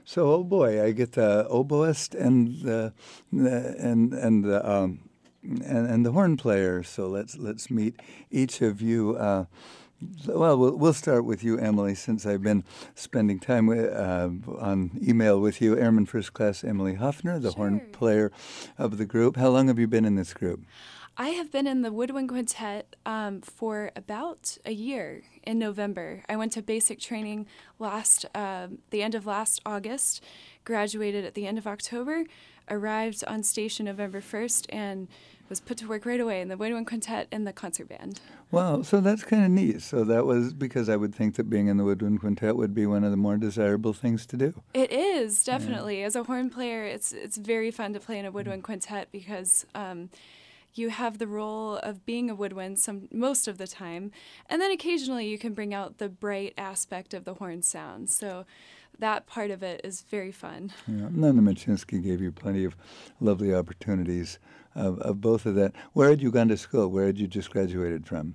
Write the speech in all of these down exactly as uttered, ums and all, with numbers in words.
So, oh boy, I get the oboist and the, the and and the um, and, and the horn player. So let's let's meet each of you. Uh, well, well, we'll start with you, Emily, since I've been spending time with, uh, on email with you. Airman First Class Emily Huffner, the Sure. horn player of the group. How long have you been in this group? I have been in the woodwind quintet um, for about a year in November. I went to basic training last, um, the end of last August, graduated at the end of October, arrived on station November first, and was put to work right away in the woodwind quintet and the concert band. Wow, so that's kind of neat. So that was because I would think that being in the woodwind quintet would be one of the more desirable things to do. It is, definitely. Yeah. As a horn player, it's it's very fun to play in a woodwind quintet because um, you have the role of being a woodwind some most of the time, and then occasionally you can bring out the bright aspect of the horn sound. So that part of it is very fun. Yeah, Nana Machinsky gave you plenty of lovely opportunities of, of both of that. Where had you gone to school? Where had you just graduated from?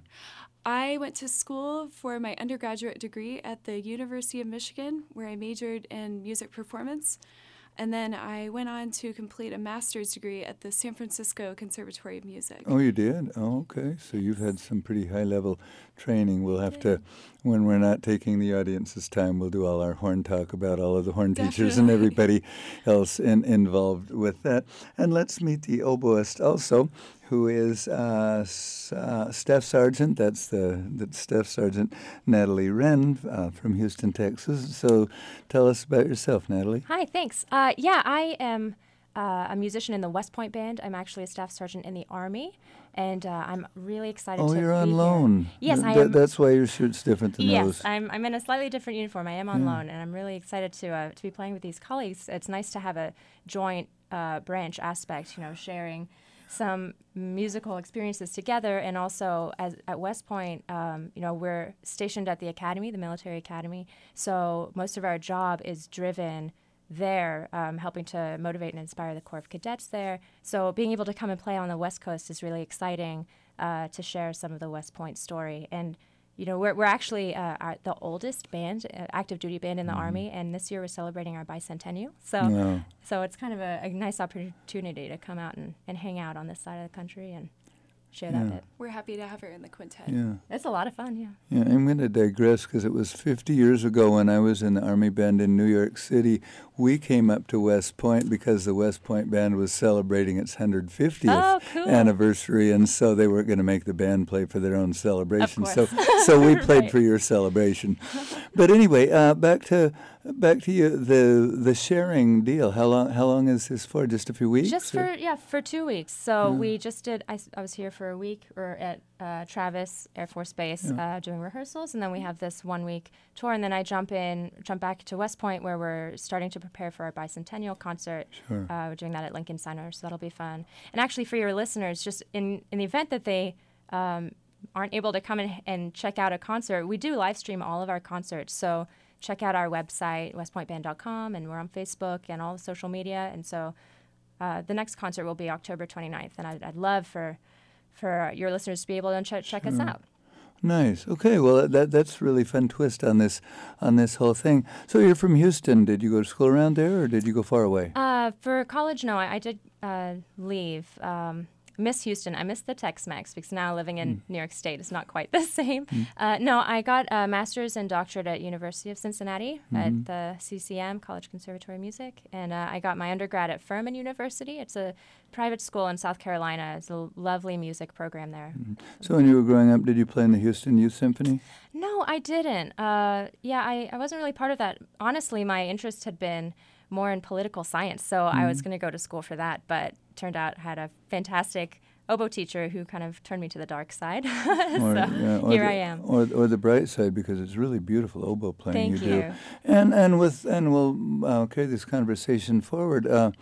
I went to school for my undergraduate degree at the University of Michigan, where I majored in music performance. And then I went on to complete a master's degree at the San Francisco Conservatory of Music. Oh, you did? Oh, okay. So you've had some pretty high-level training. We'll have to, when we're not taking the audience's time, we'll do all our horn talk about all of the horn Definitely. teachers and everybody else in, involved with that. And let's meet the oboist also, who is uh, S- uh, Staff Sergeant. That's the, the Staff Sergeant Natalie Wren uh, from Houston, Texas. So tell us about yourself, Natalie. Hi, thanks. Uh, yeah, I am uh, a musician in the West Point Band. I'm actually a Staff Sergeant in the Army, and uh, I'm really excited Oh, to you're be on here. loan. Yes, Th- I th- am. That's why your shirt's different than Yes, those. I'm, I'm in a slightly different uniform. I am on Yeah. loan, and I'm really excited to uh, to be playing with these colleagues. It's nice to have a joint uh, branch aspect, you know, sharing some musical experiences together, and also as at West Point, um, you know, we're stationed at the academy, the military academy, so most of our job is driven there, um, helping to motivate and inspire the Corps of Cadets there. So being able to come and play on the West Coast is really exciting uh, to share some of the West Point story. And you know, we're, we're actually uh, our, the oldest band, uh, active duty band in the Mm-hmm. Army, and this year we're celebrating our bicentennial. So Yeah. so it's kind of a, a nice opportunity to come out and, and hang out on this side of the country and share that Yeah. bit. We're happy to have her in the quintet. Yeah. It's a lot of fun, yeah. Yeah, I'm going to digress because it was fifty years ago when I was in the Army Band in New York City. We came up to West Point because the West Point Band was celebrating its one hundred fiftieth Oh, cool. anniversary, and so they weren't going to make the band play for their own celebration. So, course. so we played Right. for your celebration. But anyway, uh, back to back to you. The the sharing deal. How long? How long is this for? Just a few weeks? Just or- for, yeah, for two weeks. So we just did, I, s- I was here for a week or at uh, Travis Air Force Base uh, doing rehearsals, and then we have this one week tour, and then I jump in, jump back to West Point where we're starting to prepare for our bicentennial concert. Sure. Uh, we're doing that at Lincoln Center, so that'll be fun. And actually for your listeners, just in, in the event that they um, aren't able to come in and check out a concert, we do live stream all of our concerts. So check out our website, west point band dot com, and we're on Facebook and all the social media. And so uh, the next concert will be October twenty-ninth, and I'd, I'd love for for your listeners to be able to ch- check us out. Nice. Okay. Well, that that's really fun twist on this on this whole thing. So you're from Houston. Did you go to school around there, or did you go far away? Uh, for college, no, I, I did uh, leave. Um, miss Houston. I miss the Tex-Mex because now living in New York State is not quite the same. Uh, no, I got a master's and doctorate at University of Cincinnati at the C C M, College Conservatory of Music, and uh, I got my undergrad at Furman University. It's a private school in South Carolina. It's a lovely music program there. So when you were growing up, did you play in the Houston Youth Symphony? No, I didn't. Uh, yeah, I, I wasn't really part of that. Honestly, my interest had been more in political science, so I was going to go to school for that, but turned out I had a fantastic oboe teacher who kind of turned me to the dark side. Or, so yeah, or here the, I am. Or, or the bright side, because it's really beautiful oboe playing Thank you, you. do. And and with and we'll uh, carry this conversation forward. Uh,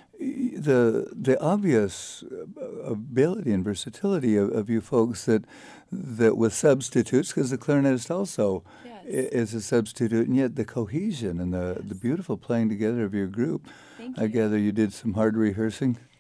y- the the obvious uh, ability and versatility of, of you folks that that with substitutes, because the clarinetist also Yes. i- is a substitute, and yet the cohesion and the, the beautiful playing together of your group. Thank I you. gather you did some hard rehearsing.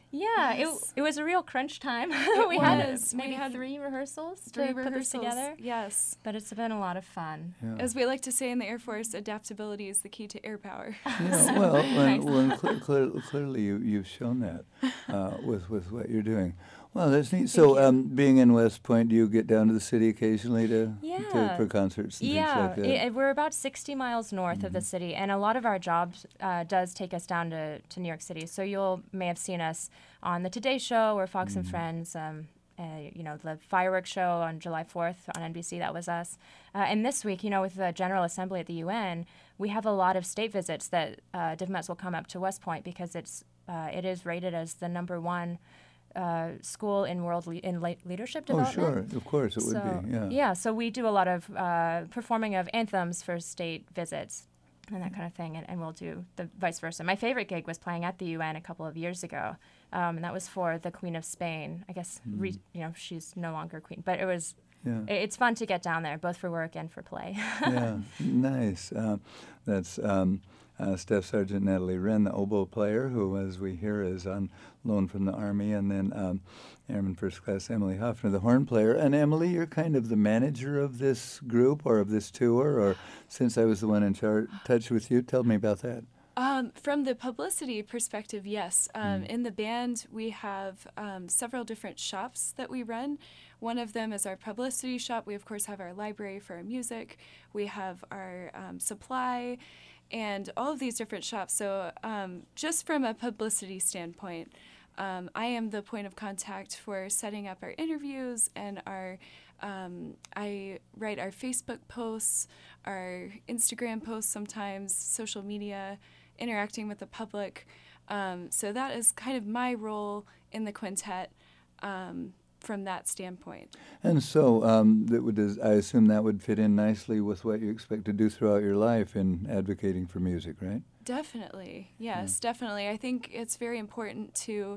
Yeah, Yes. it, it was a real crunch time. It we had was. maybe We had three rehearsals Three to put this rehearsals. together, Yes. but it's been a lot of fun. Yeah. As we like to say in the Air Force, adaptability is the key to air power. Yeah, well, Nice. when, when cl- clear, clearly you, you've shown that uh, with, with what you're doing. Well, that's neat. So, you. um, being in West Point, do you get down to the city occasionally to, to Yeah. for concerts and Yeah, things like that? it, we're about sixty miles north of the city, and a lot of our jobs uh, does take us down to, to New York City. So you may have seen us on the Today Show or Fox and Friends. Um, uh, you know, the fireworks show on July fourth on N B C, that was us. Uh, and this week, you know, with the General Assembly at the U N, we have a lot of state visits that uh, Div Mets will come up to West Point because it's uh, it is rated as the number one uh, school in world le- in le- leadership Oh, development. sure. Of course, it so, would be. Yeah. so we do a lot of uh, performing of anthems for state visits and that kind of thing, and, and we'll do the vice versa. My favorite gig was playing at the U N a couple of years ago, um, and that was for the Queen of Spain. I guess re- you know she's no longer queen, but it was Yeah. i- it's fun to get down there, both for work and for play. Yeah, nice. Uh, that's um, uh, Staff Sergeant Natalie Wren, the oboe player, who, as we hear, is on loan from the Army, and then um, Airman First Class Emily Hoffner, the horn player. And Emily, you're kind of the manager of this group or of this tour, or since I was the one in char- touch with you, tell me about that. Um, from the publicity perspective, yes. Um, In the band, we have um, several different shops that we run. One of them is our publicity shop. We, of course, have our library for our music. We have our um, supply and all of these different shops. So um, just from a publicity standpoint, um, I am the point of contact for setting up our interviews and our um, I write our Facebook posts, our Instagram posts sometimes, social media, interacting with the public. Um, so that is kind of my role in the quintet um, from that standpoint. And so um, that would, is- I assume that would fit in nicely with what you expect to do throughout your life in advocating for music, right? Definitely, yes, definitely. I think it's very important to,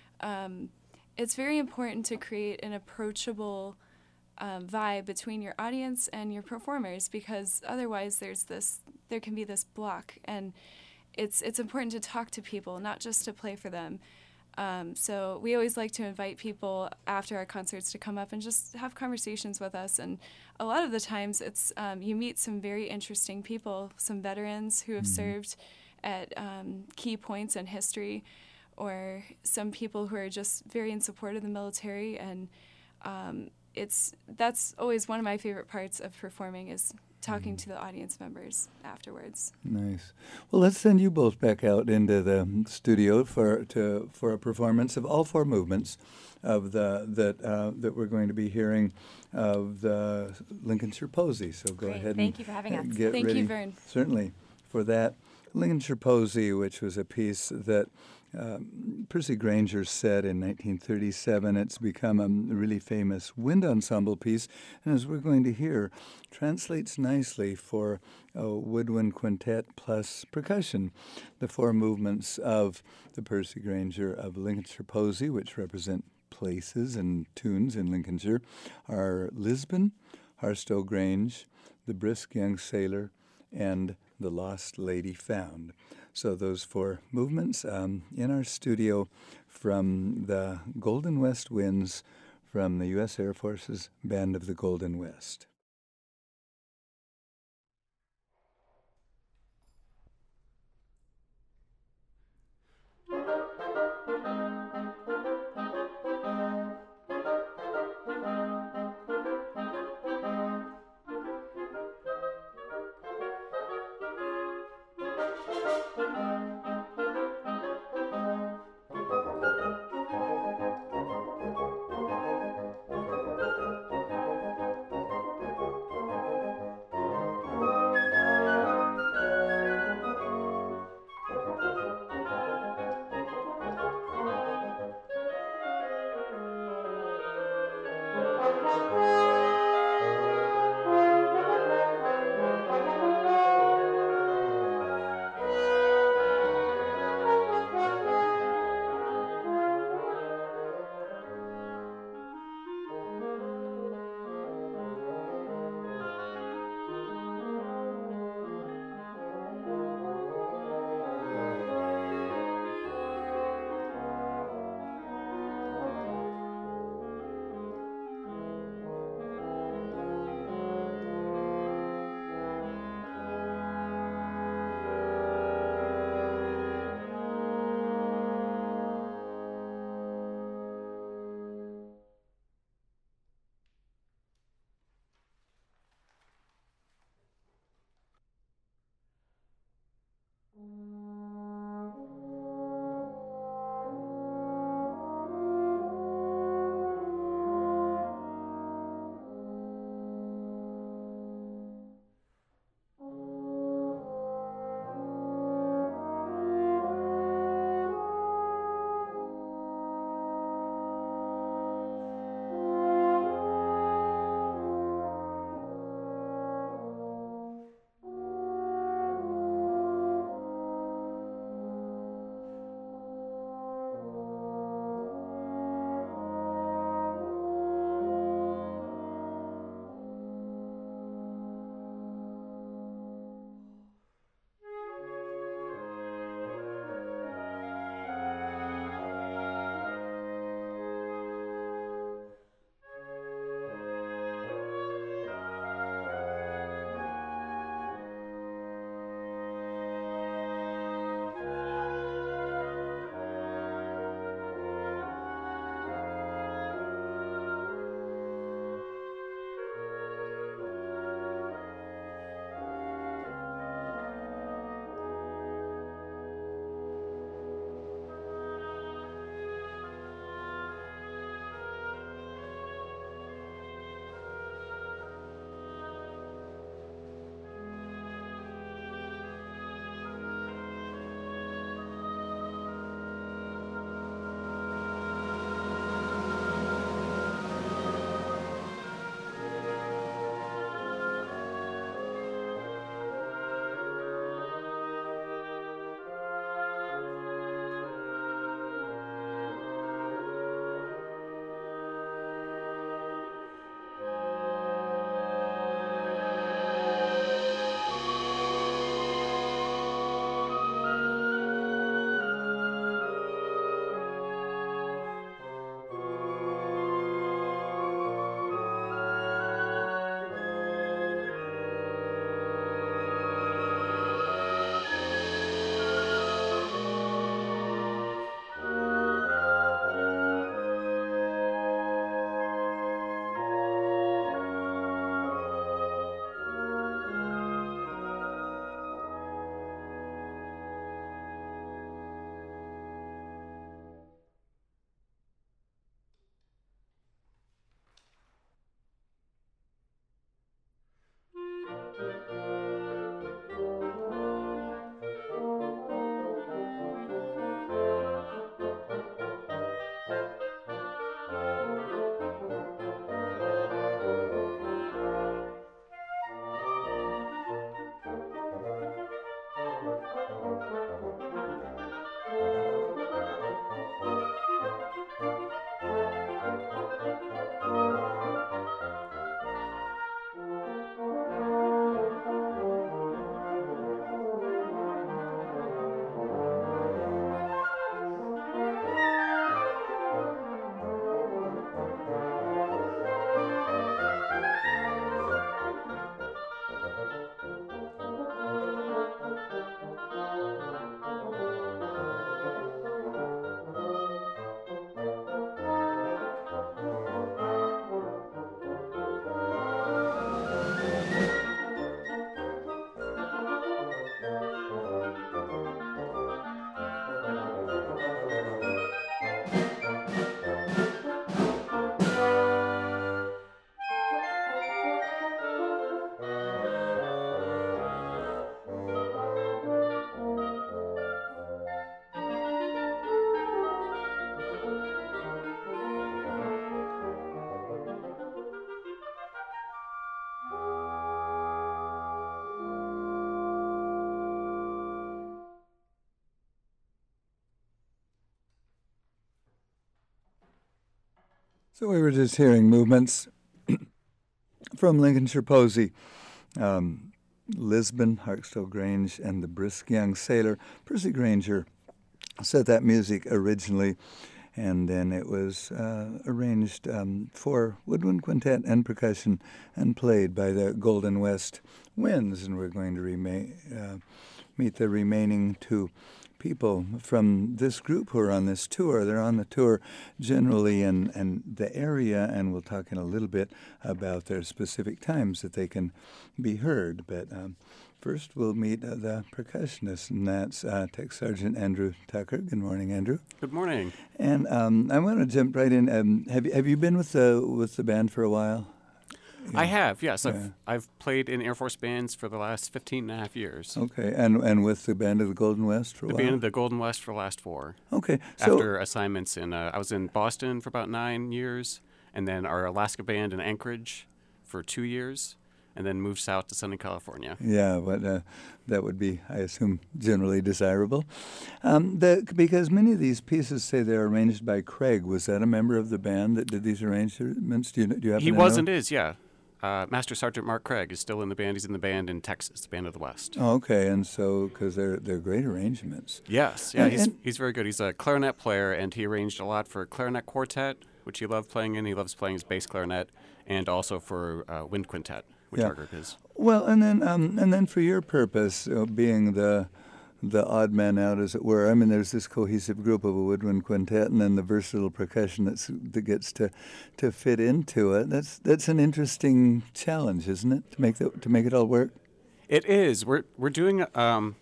um, it's very important to create an approachable um, vibe between your audience and your performers, because otherwise there's this, there can be this block, and it's it's important to talk to people, not just to play for them. Um, so we always like to invite people after our concerts to come up and just have conversations with us. And a lot of the times it's um, you meet some very interesting people, some veterans who have served at um, key points in history, or some people who are just very in support of the military. And um, it's that's always one of my favorite parts of performing, is talking to the audience members afterwards. Nice. Well, let's send you both back out into the studio for to for a performance of all four movements of the that uh, that we're going to be hearing of the Lincolnshire Posy. So go Great. ahead Thank and you for having uh, us. get Thank you, ready. Vern. Certainly for that Lincolnshire Posy, which was a piece that um, Percy Granger said in nineteen thirty-seven. It's become a really famous wind ensemble piece, and as we're going to hear, translates nicely for a woodwind quintet plus percussion. The four movements of the Percy Granger of Lincolnshire Posy, which represent places and tunes in Lincolnshire, are Lisbon, Harstow Grange, The Brisk Young Sailor, and The Lost Lady Found. So those four movements um, in our studio from the Golden West Winds from the U S Air Force's Band of the Golden West. So we were just hearing movements from Lincolnshire Posey, um, Lisbon, Harkstone Grange, and the Brisk Young Sailor. Percy Granger set that music originally, and then it was uh, arranged um, for woodwind quintet and percussion and played by the Golden West Winds. And we're going to rema- uh, meet the remaining two people from this group who are on this tour. They're on the tour generally in, in the area, and we'll talk in a little bit about their specific times that they can be heard. But um, first we'll meet uh, the percussionist, and that's uh, Tech Sergeant Andrew Tucker. Good morning, Andrew. Good morning. And um, I want to jump right in. Um, have, you, have you been with the, with the band for a while? Yeah. I have, yes. Yeah. I've I've played in Air Force bands for the last fifteen and a half years. Okay, and and with the Band of the Golden West for a the while? band of the Golden West for the last four. Okay. So After assignments in, uh, I was in Boston for about nine years, and then our Alaska band in Anchorage for two years, and then moved south to Southern California. Yeah, but uh, that would be, I assume, generally desirable. Um, the, because many of these pieces say they're arranged by Craig. Was that a member of the band that did these arrangements? Do you, do you happen He to was know? and is, yeah. Uh, Master Sergeant Mark Craig is still in the band. He's in the band in Texas, the Band of the West. Oh, okay, and so because they're they're great arrangements. Yes, yeah, And- he's and- he's very good. He's a clarinet player, and he arranged a lot for clarinet quartet, which he loved playing in. He loves playing his bass clarinet, and also for uh, wind quintet, which Yeah. our group is. Well, and then um, and then for your purpose, uh, being the the odd man out, as it were. I mean, there's this cohesive group of a woodwind quintet, and then the versatile percussion that's, that gets to, to fit into it. That's that's an interesting challenge, isn't it? To make the, to make it all work. It is. We're we're doing um,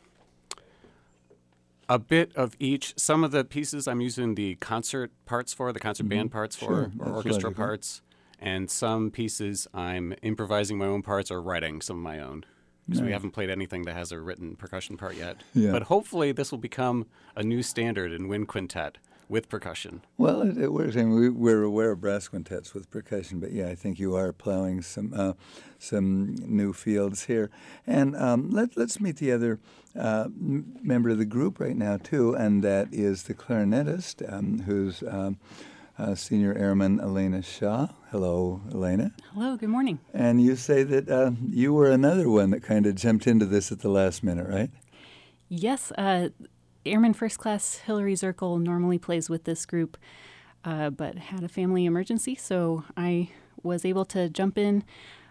a bit of each. Some of the pieces I'm using the concert parts for, the concert band parts for, Sure, or that's orchestra logical. parts, and some pieces I'm improvising my own parts or writing some of my own. Because we Nice. haven't played anything that has a written percussion part yet. Yeah. But hopefully this will become a new standard in wind quintet with percussion. Well, it, it works. I mean, we, we're aware of brass quintets with percussion, but yeah, I think you are plowing some uh, some new fields here. And um, let, let's meet the other uh, m- member of the group right now, too, and that is the clarinetist, um, who's um, uh, Senior Airman Elena Shaw. Hello, Elena. Hello, good morning. And you say that uh, you were another one that kind of jumped into this at the last minute, right? Yes, uh, Airman First Class Hillary Zirkle normally plays with this group, uh, but had a family emergency, so I was able to jump in.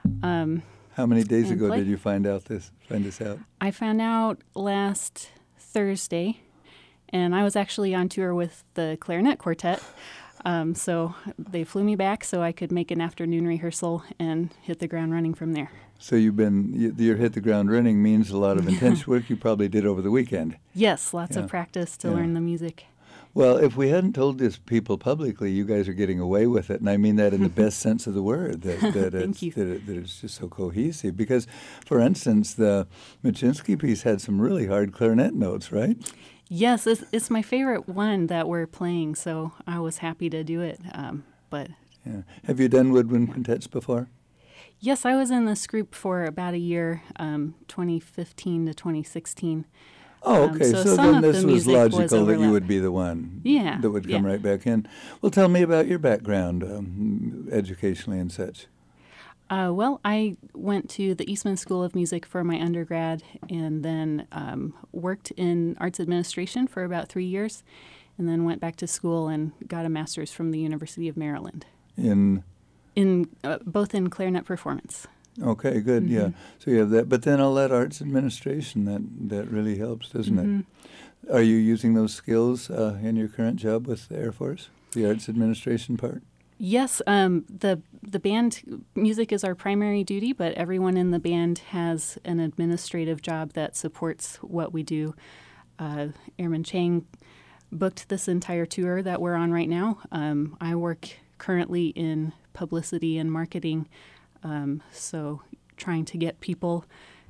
Um, How many days And ago play. did you find out this? Find this out? I found out last Thursday, and I was actually on tour with the clarinet quartet. Um, so they flew me back so I could make an afternoon rehearsal and hit the ground running from there. So you've been, you, your hit the ground running means a lot of intense work you probably did over the weekend. Yes, lots Yeah. of practice to Yeah. learn the music. Well, if we hadn't told this people publicly, you guys are getting away with it, and I mean that in the best sense of the word, that, that, Thank it's, you. that, it, that it's just so cohesive. Because, for instance, the Machinsky piece had some really hard clarinet notes, right? Yes, it's, it's my favorite one that we're playing, so I was happy to do it. Um, but Yeah. Have you done woodwind quintets before? yes, I was in this group for about a year, um, twenty fifteen to twenty sixteen. Oh, Um, okay. so so some then of this the was music was logical that you overlap. would be the one Yeah, that would come yeah. right back in. Well, tell me about your background, um, educationally and such. Uh, well, I went to the Eastman School of Music for my undergrad and then um, worked in arts administration for about three years and then went back to school and got a master's from the University of Maryland, In in uh, both in clarinet performance. Okay, good. Yeah. Mm-hmm. So you have that, but then all that arts administration that that really helps, doesn't Mm-hmm. it? Are you using those skills uh, in your current job with the Air Force, the arts administration part? Yes, um, the the band music is our primary duty, but everyone in the band has an administrative job that supports what we do. Uh, Airman Chang booked this entire tour that we're on right now. Um, I work currently in publicity and marketing, um, so trying to get people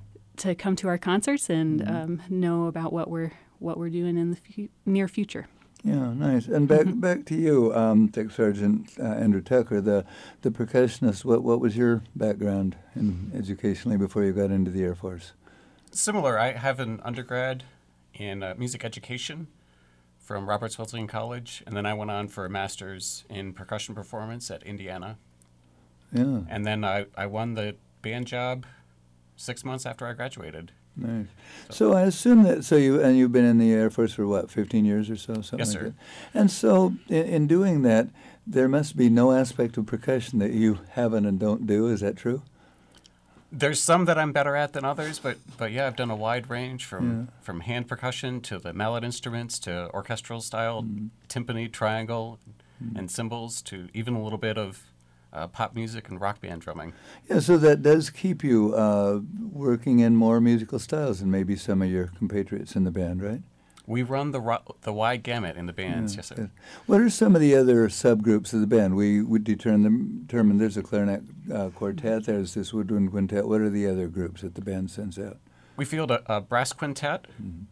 to come to our concerts and um, know about what we're what we're doing in the fu- near future. Yeah, nice. And back back to you, um, Tech Sergeant uh, Andrew Tucker, the the percussionist. What what was your background in educationally before you got into the Air Force? Similar. I have an undergrad in uh, music education from Roberts Wesleyan College, and then I went on for a master's in percussion performance at Indiana. Yeah. And then I, I won the band job six months after I graduated. Nice. So I assume that, so you, and you've been in the Air Force for what, fifteen years or so? Something Yes, like sir. that. And so in, in doing that, there must be no aspect of percussion that you haven't and don't do. Is that true? There's some that I'm better at than others, but but yeah, I've done a wide range from Yeah. from hand percussion to the mallet instruments to orchestral style, timpani, triangle, and cymbals to even a little bit of uh, pop music and rock band drumming. Yeah, so that does keep you uh, working in more musical styles than maybe some of your compatriots in the band, right? We run the ro- the wide gamut in the bands, Yeah, yes sir. good. What are some of the other subgroups of the band? We would determine, determine there's a clarinet uh, quartet, there's this woodwind quintet. What are the other groups that the band sends out? We field a, a brass quintet,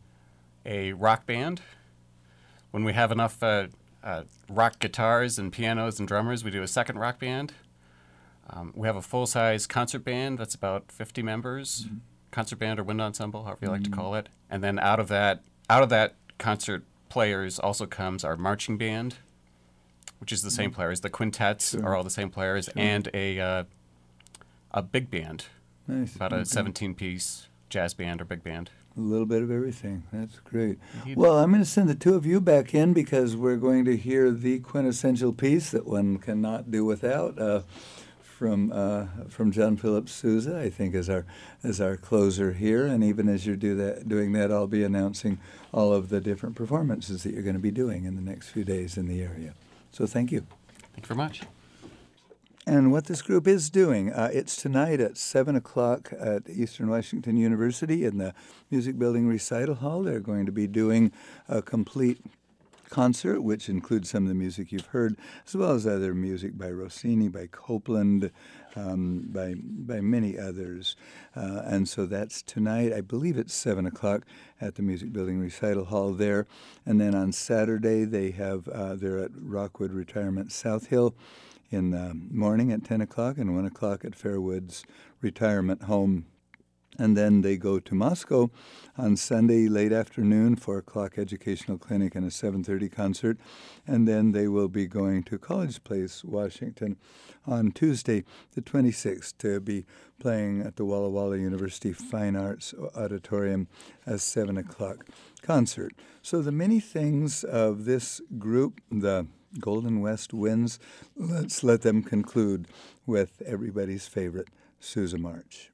a rock band. When we have enough uh, uh, rock guitars and pianos and drummers, we do a second rock band. Um, we have a full-size concert band that's about fifty members, concert band or wind ensemble, however you like to call it. And then out of that, out of that concert players also comes our marching band, which is the same players. The quintets Sure. are all the same players, and a uh, a big band, Nice. about a Okay. seventeen-piece jazz band or big band. A little bit of everything. That's great. Indeed. Well, I'm going to send the two of you back in because we're going to hear the quintessential piece that one cannot do without uh, from uh, from John Philip Sousa, I think, as our as our closer here. And even as you're do that, doing that, I'll be announcing all of the different performances that you're going to be doing in the next few days in the area. So thank you. Thank you very much. And what this group is doing, uh, it's tonight at seven o'clock at Eastern Washington University in the Music Building Recital Hall. They're going to be doing a complete concert, which includes some of the music you've heard, as well as other music by Rossini, by Copland, um, by by many others. Uh, and so that's tonight. I believe it's seven o'clock at the Music Building Recital Hall there. And then on Saturday, they have uh, they're at Rockwood Retirement South Hill in the morning at ten o'clock and one o'clock at Fairwoods Retirement Home. And then they go to Moscow on Sunday late afternoon, four o'clock educational clinic and a seven thirty concert. And then they will be going to College Place, Washington on Tuesday the twenty-sixth to be playing at the Walla Walla University Fine Arts Auditorium at seven o'clock concert. So the many things of this group, the Golden West Winds, let's let them conclude with everybody's favorite Sousa March.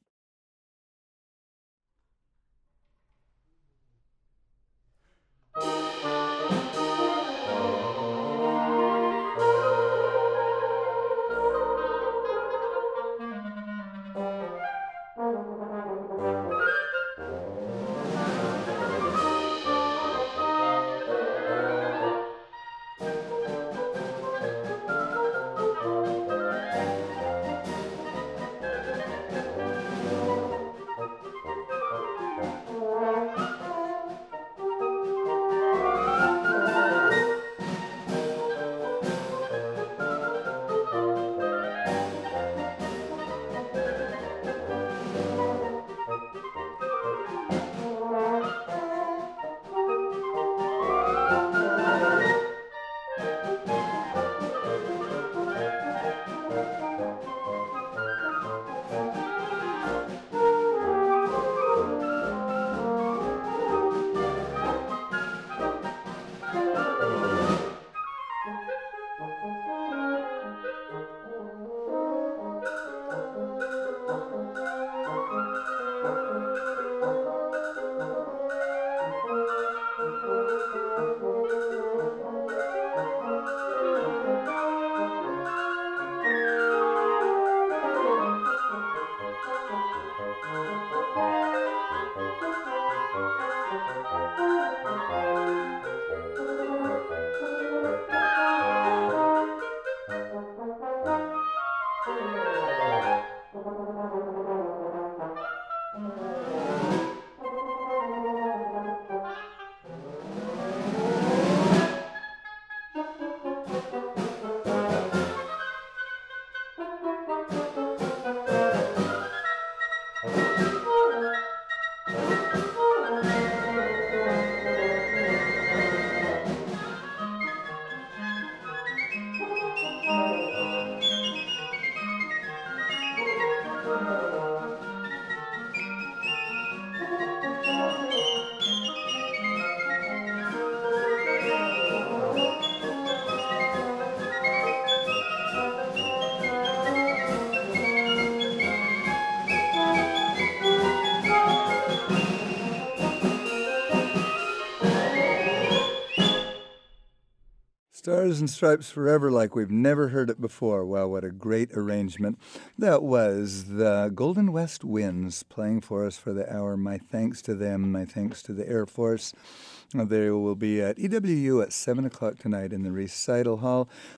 Stars and Stripes Forever like we've never heard it before. Wow, what a great arrangement. That was the Golden West Winds playing for us for the hour. My thanks to them. My thanks to the Air Force. Uh, They will be at E W U at seven o'clock tonight in the recital hall.